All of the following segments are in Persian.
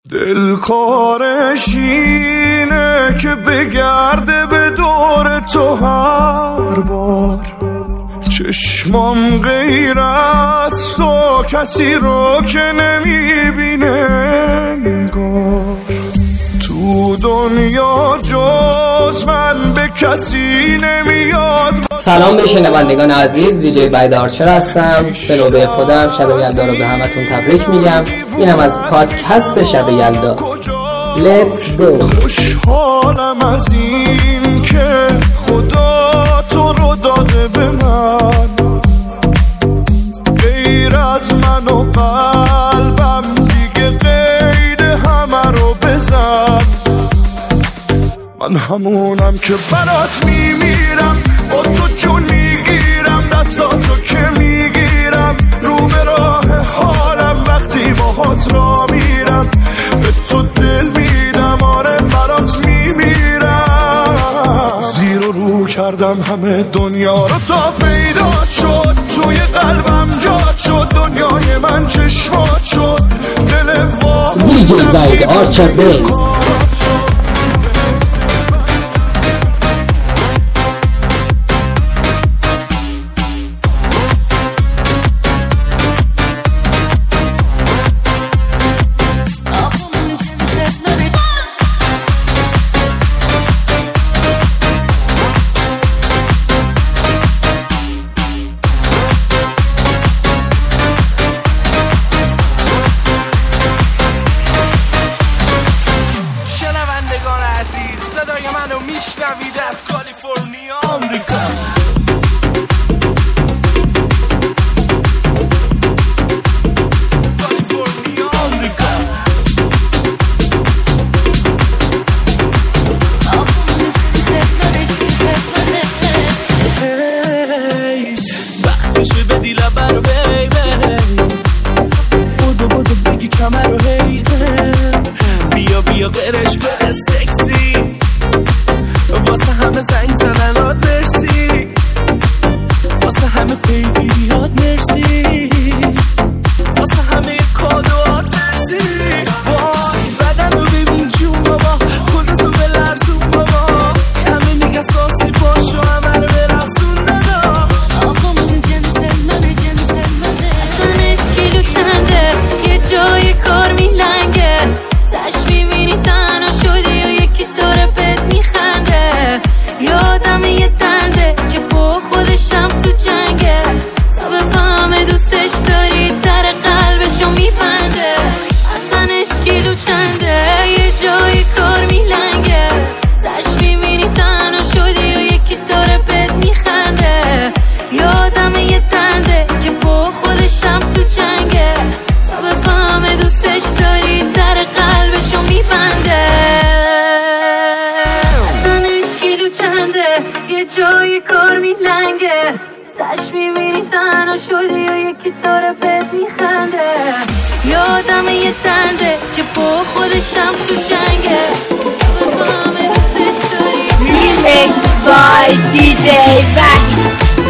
دلکارش اینه که بگرده به دور تو هر بار، چشمام غیر از تو کسی رو که نمیبینه انگار، تو دنیا جز من به کسی نمیاد. سلام به شنوندگان عزیز، دیجی وحید آرچر هستم. به نوبه خودم شب یلدا رو به همتون تبریک میگم. اینم از پادکست شب یلدا. Let's go. خوشحالم از این که خدا تو رو داده به من، غیر از من و قلبم دیگه قید همه رو بزن. من همونم که برات میمیرم، با تو جون میگیرم، دستاتو که میگیرم، رو به راه حالم وقتی باهات را میرم، به تو دل میدم، آره برات میمیرم. زیر و رو کردم همه دنیا رو تا پیدا شد، توی قلبم جات شد، دنیای من چشمات شد، دل دیجی وحید آرچر بیس. صدای منو میشنوید از کالیفرنیا آمریکا. کالیفرنیا آمریکا. وقتشه بدی لبه رو بیبی، بودو بگی کمه رو هی، بیا برش بره سکسی، واسه همه زنگ زننات مرسی، واسه همه پیگیریات مرسی، واسه همه کادوات مرسی. وای بدن رو ببین جون بابا، خودتو بلرزون بابا، همه میگه ساسی باشو همه رو برقصون دادا. آقا من جنتلمنه اصلا اشکیلو چنده، یه جای کار میلنگه، تش میبینی تنها شدی و یکی داره بهت میخنده، یادم یه درده که با خودشم تو جنگه، تا بفهمه دوستش داری در قلبشو میبنده. اصلا اشکیلو چنده، یه جای کار میلنگه، تش میبینی تنها شدی و یکی داره بهت میخنده، یادم یه درده که با خودشم تو جنگه، تا بفهمه دوستش داری در قلبشو میبنده. اصلا اشکیلو چنده، یه جای کار میلنگه، تش میبینی تنها شدی و یکی داره بهت میخنده، یادم یه درده که با خودشم تو جنگه، تا بفهمه دوستش داری. Remix by DJ Vahid.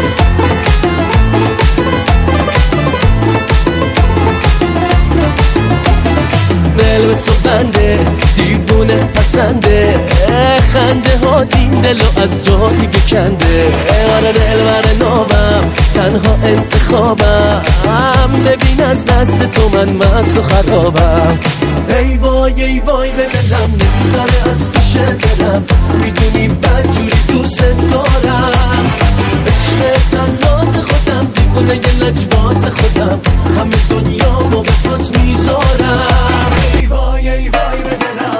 دل به تو بنده، دیوونه پسنده، خنده ها این دلو از جایی بکنده، آره دل بر نابم تنها انتخابم، ببین از دست تو من مست و خرابم. ای وای به دلم نمیذاره از پیش دلم، میدونی بدجوری دوست دارم، عشق تنات خودم، دیوونه یه لجباز خودم، همه دنیا با به خود میذارم. ای وای به دلم،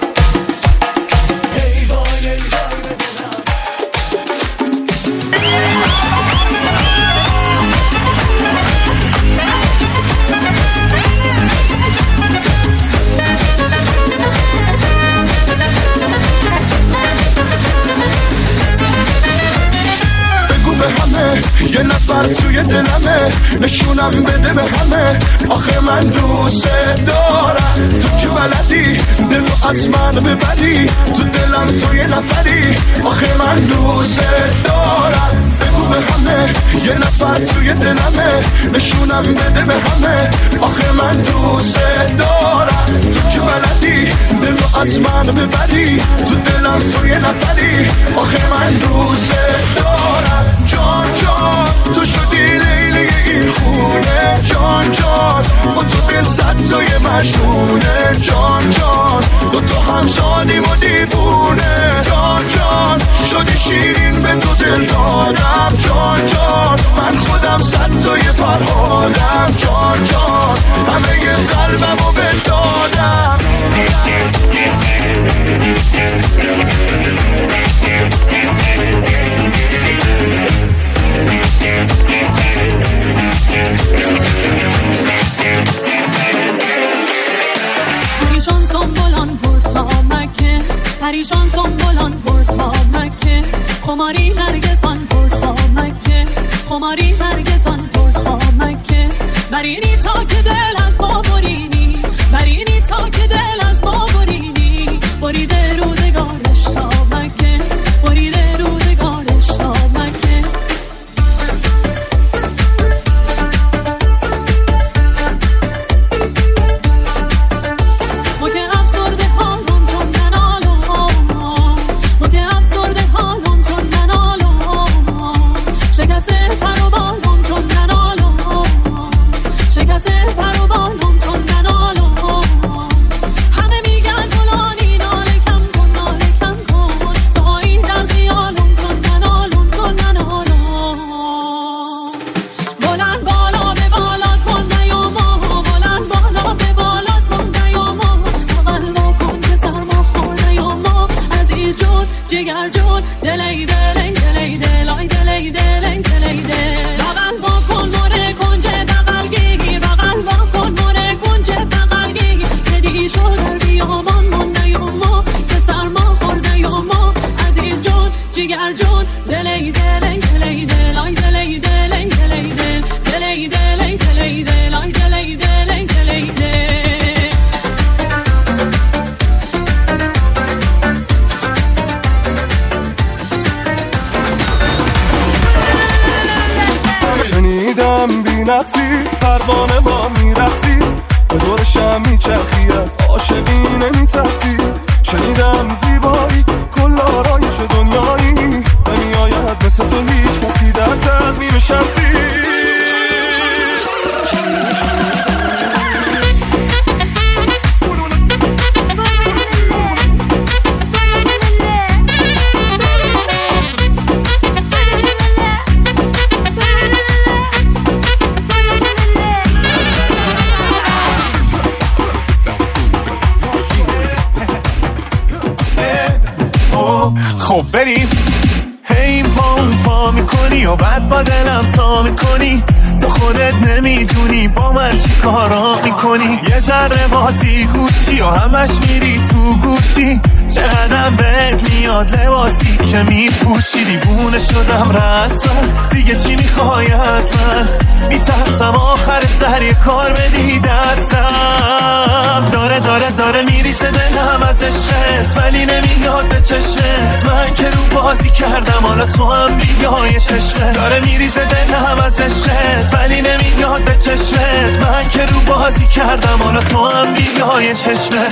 ای وای به دلم. بگو به همه یه نفر توی دلمه، نشونم بده به همه، آخه من دوست دارم، تو که بلدی دلو از من ببری، تو دلم تو یه نفری، آخه من دوست دارم. بگو به همه یه نفر توی دلمه، نشونم بده به همه، آخه من دوست دارم، تو که بلدی از من ببری، تو دلم تو یه نفری، آخه من دوست دارم. جان جان تو شدی لیلی این خونه، جان جان با تو دل صد تای مجنونه، جان جان تو هم شادیم و دیوونه، جان جان شدی شیرین به تو دل دادم، جان جان من خودم صد تای فرهادم، جان جان همه ی قلبم رو بدادم. پریشان سنبولان پر تا مکه، پریشان سنبولان پر تا مکه، خماری نرگسان پر تا مکه، خماری نرگسان پر تا مکه، برینی تا که دل از ما برینی، برینی تا که دل از ما برینی، بریده روزگارش تا مکه، بریده روزگارش تا مکه. جگر جون دلی دلی دلی دلای دلی دلی دلی دل بغل با کن مره کنجه بغل گیگی، بغل با کن مره کنجه بغل گیگی، که دیگی شو در بیامان مونده یا ما، که سرما خورده یا ما عزیز جون. جگر جون دلی دلی دلی دلای دلی دلی دلی دل دلی دلی دلی دلای دلی دلی دلی دل. شنیدم بی نقصی پروانه با میرقصی، به دورشم میچرخی از عاشقی نمیترسی، شنیدم زیبایی کل آرایش دنیایی، نمیآید مثل تو هیچ کسی در تقویم شمسی. خب بریم. هی پا میکنی و بعد با دلم تا میکنی، تو خودت نمیدونی با من چی کارا میکنی، یه ذره بازی گوشی و همش میری تو گوشی، چقدرم بهت میاد لباسی که میپوشی، دیوونه شدم رسما دیگه چی میخوای از من، میترسم آخر سر یه کار بدی دستم، داره میریسه دلم از عشقت ولی نمیاد به چشمت، من که رو بازی کردم حالا تو هم بیای چشمت، داره میریسه دلم از عشقت ولی نمیاد به چشمت، من که رو بازی کردم حالا تو هم بیای چشمت.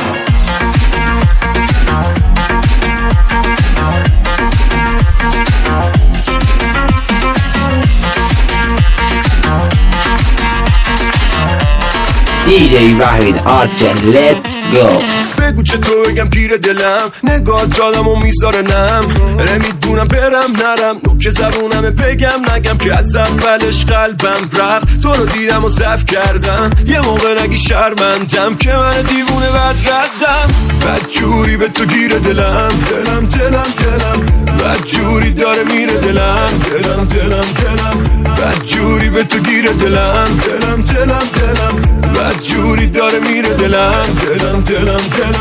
DJ Wahid Archer, let's go. بگو چطور بگم پیر دلم، نگاه دادم و میذاره نم، نمیدونم برم نرم، نوک زبونمه بگم نگم که از اولش قلبم رفت، تو رو دیدم و ضعف کردم، یه موقع نگی شرمندم که من دیوونه بد ردم، بد جوری به تو گیره دلم دلم دلم دلم، بد جوری داره میره دلم دلم دلم دلم، بد جوری به تو گیره دلم دلم دلم دلم، بد جوری داره میره دلم دلم دلم دلم.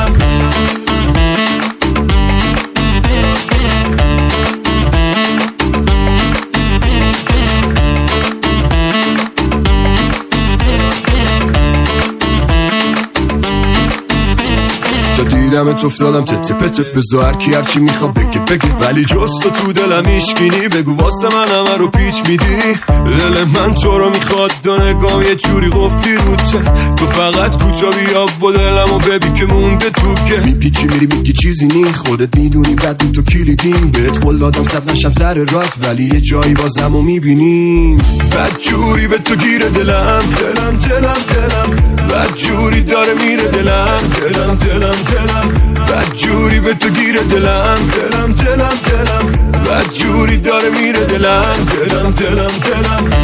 دیدمت افتادم تپ تپ بزار کی هرچی میخواد بگه ولی جز تو دلم ایشگینی، بگو واسه من همه رو پیچ میدی، دل من تو رو میخواد دو نگاه یه جوری قفلی روته، تو فقط کوتا بیا با دلم و ببین که مونده تو که میپیچی میری میگی چیزی نی، خودت میدونی بعد تو کلیدیم. بهت قول دادم سب نشم سر رات، ولی یه جایی بازمو میبینیم. بد جوری به تو گیره دلم دلم دلم دلم، بد جوری داره میره دلم دلم دلم دلم، بد جوری به تو گیره دلم دلم دلم دلم، بد جوری داره میره دلم دلم دلم دلم.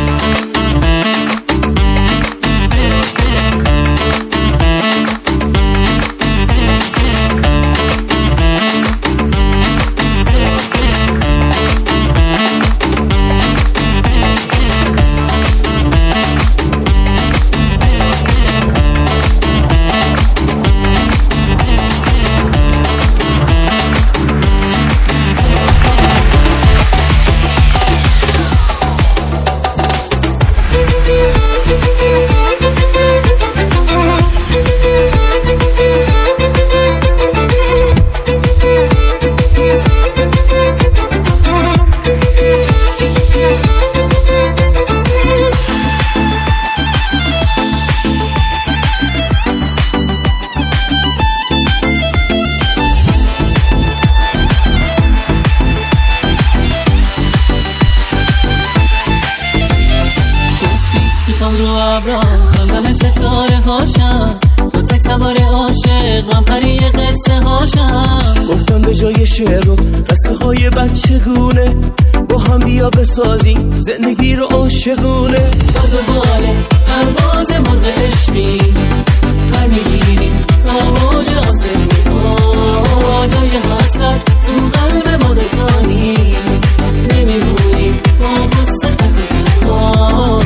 خواندم ستاره هاشم، تو تک سوار عاشق من پری قصه هاشم. گفتم به جای شعر و قصه های بچگونه با هم بیا بسازیم زندگی رو عاشقونه. باد و باله پرواز مرغ عشقی پر میگیریم تا موج آسمون، جای حسرت تو قلب ما دوتا نیست، نمیمونیم با قصه تکرار.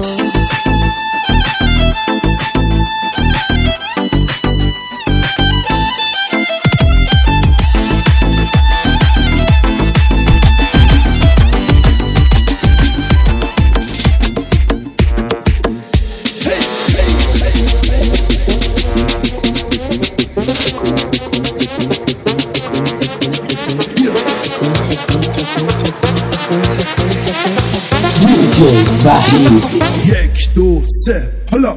یک دو سه حالا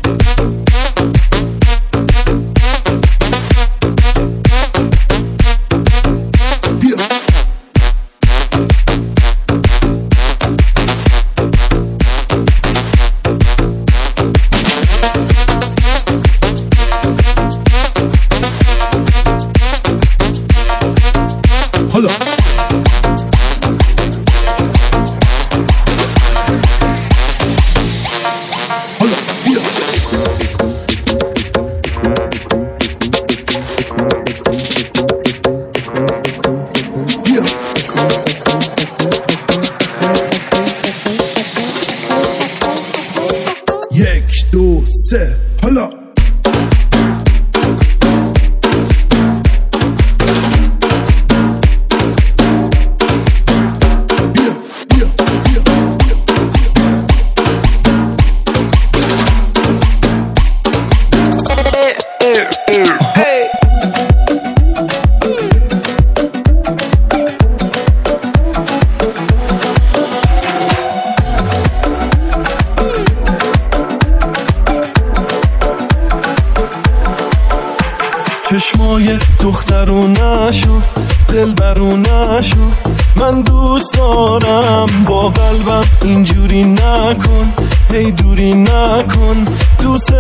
چشمای دخترونشو دلبرونشو من دوست دارم، با قلبم اینجوری نکن، هی دوری نکن، دوست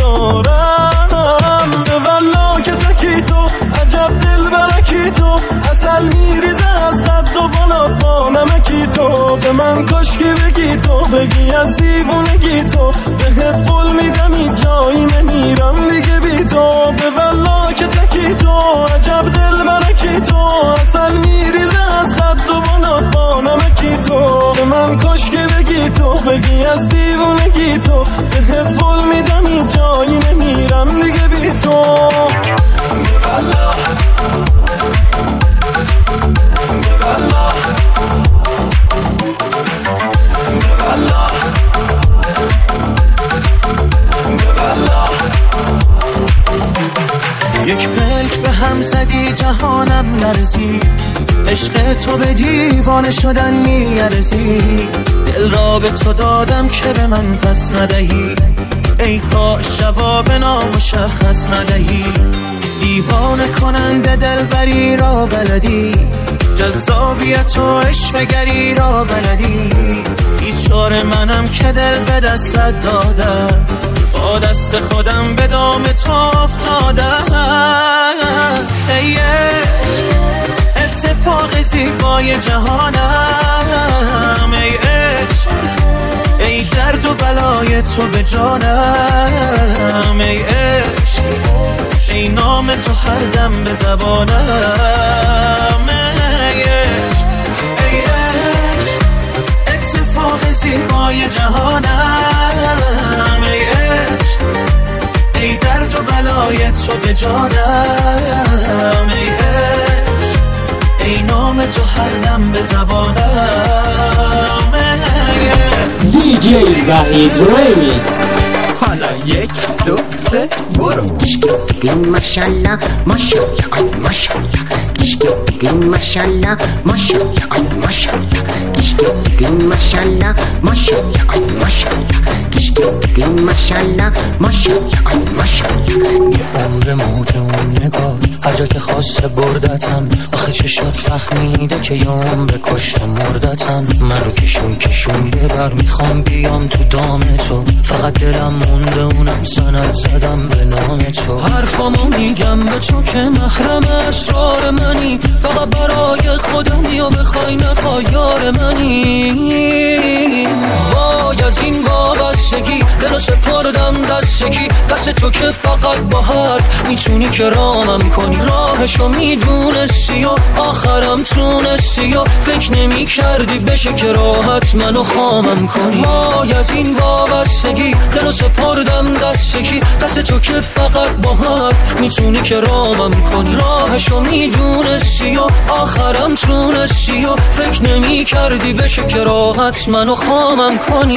دارم. به والله که تکی تو عجب دل برکی تو، اصل میریزه از قد و بالات با نمکی تو. به من کاشکی بگی تو، بگی از دیوونگی تو، بهت قول میدم این جایی نمیرم دیگه بی تو. به والله که تکی تو عجب دل برکی تو، اصل میریزه از قد و بالات با نمکی تو. به من کاشکی بگی تو، بگی از دیوونگی تو، بهت قول میدم این جایی نمیرم دیگه بی تو. یک پلک به هم زدی جهانم لرزید، عشق تو به دیوانه شدن میارزید. دل را به تو دادم که به من پس ندهی، ای کاش جواب نامشخص ندهی. دیوانه دیوانه کننده دلبری را بلدی، جذابیت و عشقگری را بلدی. بیچاره منم که دل به دستت دادم، با دست خودم به دام تو افتادم. ای عشق اتفاق زیبای جهانم، ای عشق ای درد و بلای تو به جانم، ای عشق ای نام تو هر دم به زبانم. ای عشق ای عشق اتفاق زیبای جهانم، ای عشق ای درد و بلای تو به جانم، ای عشق ای نام تو هر دم به زبانم. دی جی وحید ریمیکس. حالا 1 2 3 برو. دیگین ماشالله ماشالله آی ماشالله، دیگین ماشالله ماشالله آی ماشالله، دیگین ماشالله ماشالله آی ماشالله، دیگین ماشالله ماشالله آی ماشالله. یه عمر موج اون نگاه هر جا که خواسته بردتم، آخه چشات فهمیده که یه عمر کشته مردتم. منو کشون ببر میخوام بیام تو دام تو، فقط دلم مونده اونم سند زدم به نام تو. حرفامو میگم به تو که محرم اسرار منی، فقط برای خودم یا بخوای نخوای یار منی. وای از این وابستگی دلو سپردم دستگی، دست تو که فقط با حرف میتونی که رامم کنی. راهشو میدونستی و آخرم تونستی و فکر نمی کردی بشه که راحت منو خامم کنی. وای از این وابستگی دلو سپردم دستگی، دست تو که فقط با حرف میتونی که رامم کنی. راهشو میدونستی و آخرم تونستی و فکر نمی کردی بشه که راحت منو خامم کنی.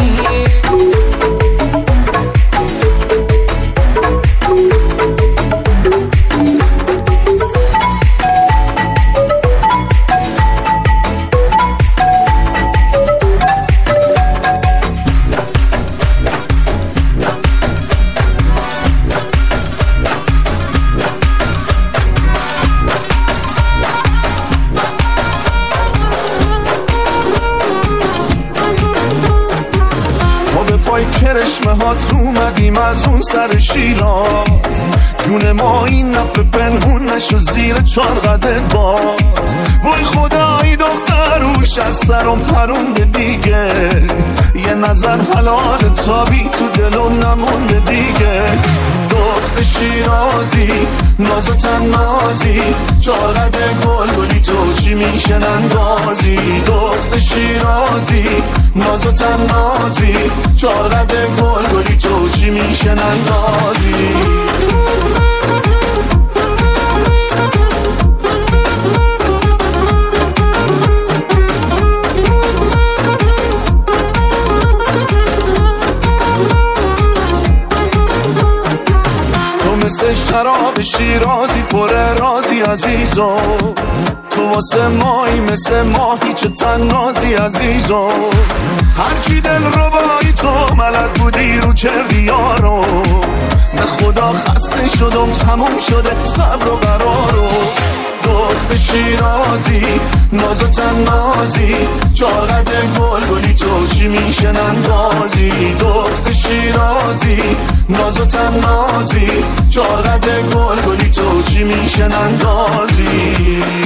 کرشمه ها تو اومدیم از اون سر شیراز، جون ما این نفه پنهون نشو زیر 4 قدت باز. وای خدایی دختروش از سرم پرونده دیگه، یه نظر حلال تابی تو دلم نمونده دیگه. دخت شیرازی ناز و تنازی، 4 قد گلی تو چی میشن اندازی. دخت شیرازی ناز و تنازی، 4 قد گلی تو چی میشن اندازی. مثل شراب شیرازی پر رازی عزیزو، تو واسه مایی مثل ماهی چه تنازی عزیزو. هرچی دل رو بایی تو ملد بودی رو کردی یارو، به خدا خسته شدم تموم شده صبر و قرارو. دخت شیرازی ناز و تنازی، 4 قد گلی تو چی میشن اندازی. دخت شیرازی ناز و تنازی، 4 قد گلی تو چی میشن اندازی.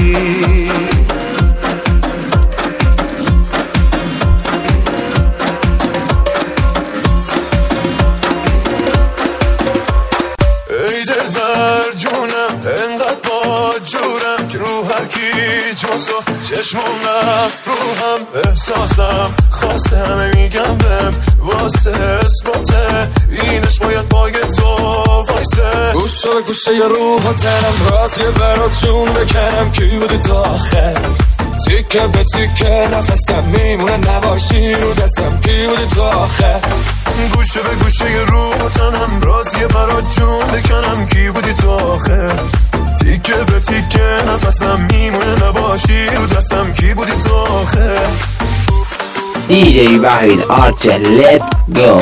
ای دلبر جونم انقدر با جورم که رو هر کی جز تو چشمم مفروهم. احساسم خواسته همه میگم بهم واسه اثباته، اینش باید پای تو وایسه. گوشه به گوشه ی روح و تنم راست یه برات جون بکنم، کی بودی تا آخر تیکه به تیکه نفسم میمونه نباشی رو دستم، کی بودی تا آخر. گوشه به گوشه ی روح و تنم راست یه برات جون بکنم، کی بودی تا آخر تیکه به تیکه نفسم میمونه نباشی رو دستم، کی بودی تا آخر. دی جی وحید آرچه لیت گو.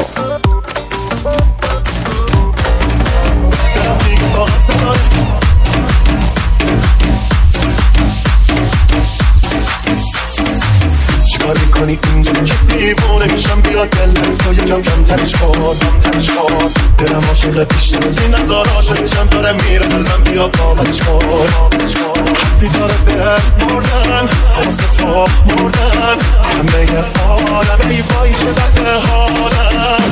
دیوونه میشم بیاد دلم تو یکم کمترش کن دلم عاشق بیشتر از این نزار عاشق میشم داره میره دلم بیا باورش کن دیدار درد مردن واسه تو مردن همه عالم ای وای چه بده حالم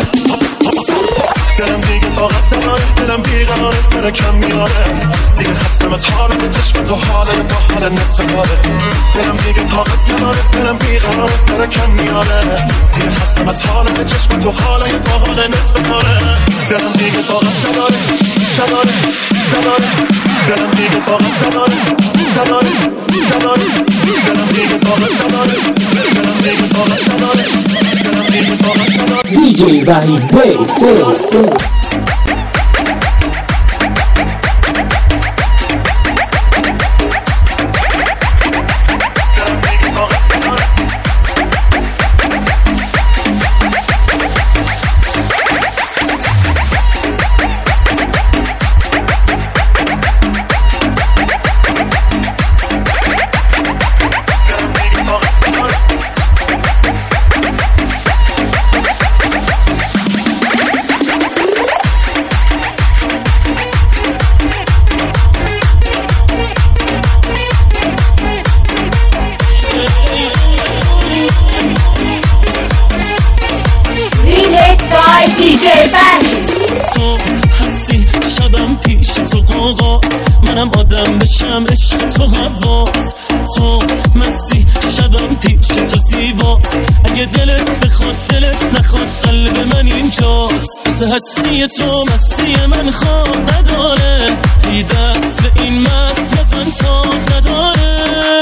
دلم دیگه طاقت نداره دلم بیقراره بره کم میاره دیگه خستم از حالت چشم تو حاله با حال نصف کاره دلم دیگه طاقت نداره دلم بیقراره بره کم میاره دیگه خستم از حالت چشم تو حاله با حال نصف کاره دلم دیگه طاقت نداره دلم دیگه طاقت نداره دلم دیگه طاقت نداره DJ Vahid Bass. منم آدم بشم عشق تو حواس تو مسی شبم پیش تو زیباست اگه دلت بخواد دلت نخواد قلب من اینجاست از هستی تو مستی من خواب نداره هی دست به این مست بزن تا نداره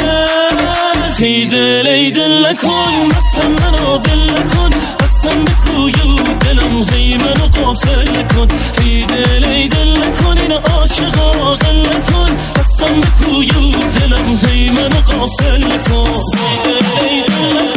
هی دل ای دل نکن مستم منو ول نکن هستم بکویو دلم هی منو غافل کن هی دل ای دل نکن این عاشقا غل نکن هستم بکویو دلم هی منو غافل کن هی دل ای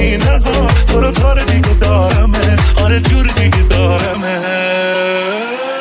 تو رو کار دیگه دارمه آره جور دیگه دارمه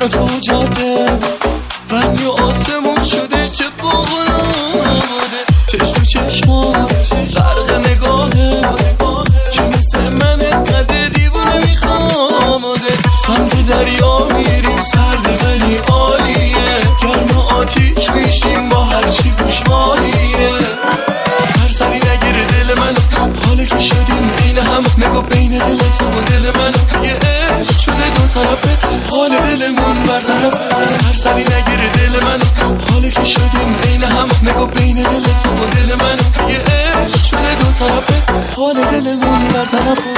من و تو جاده رنگ آسمون شده چه باغناده چشم تو چشمات غرق نگاهه که مثل من انقدر دیوونه میخواماده سمت دریا میریم سرد ولی عالیه گرم آتیش میشیم با هرچی گوش مالیه سرسری نگیره دل من حاله که شدیم بین هم نگو بین دل تو و دل من یه عشق شده دو طرفه حال دلمون برطرفه سرسری نگیره دل من حاله که شدیم بین هم نگو بین دل تو و دل من یه عشق شده دو طرفه حال دلمون برطرفه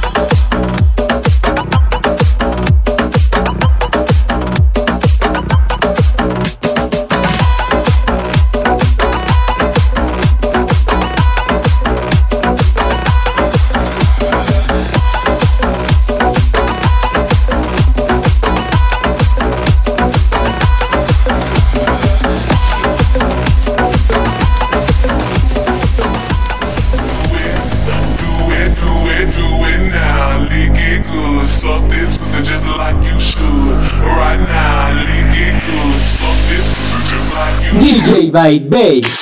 DJ White Bass.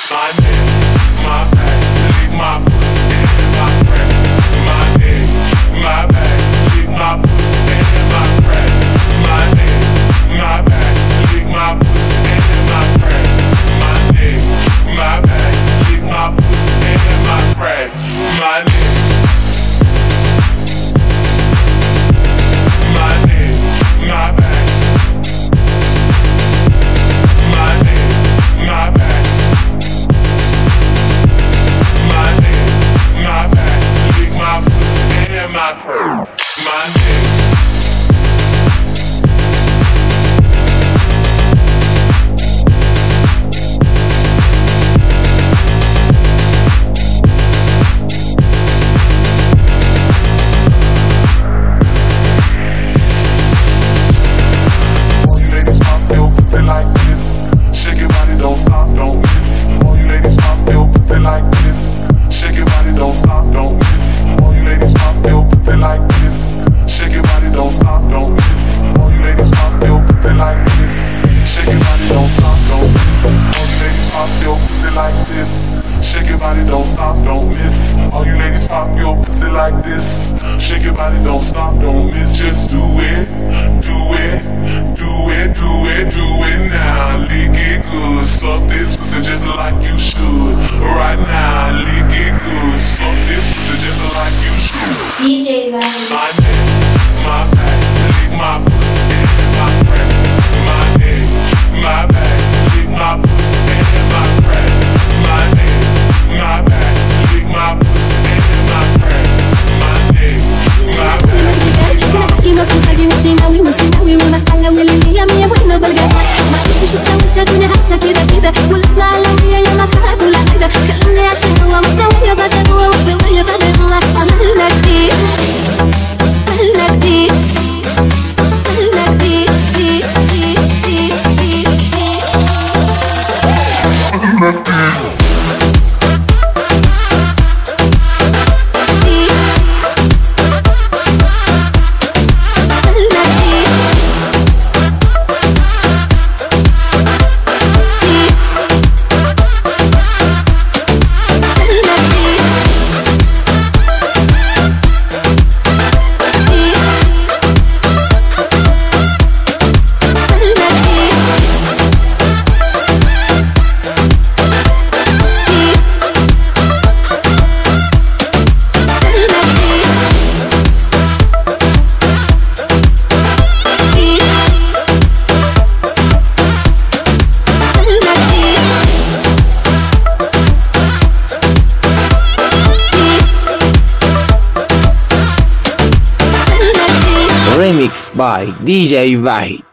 Remix by DJ White.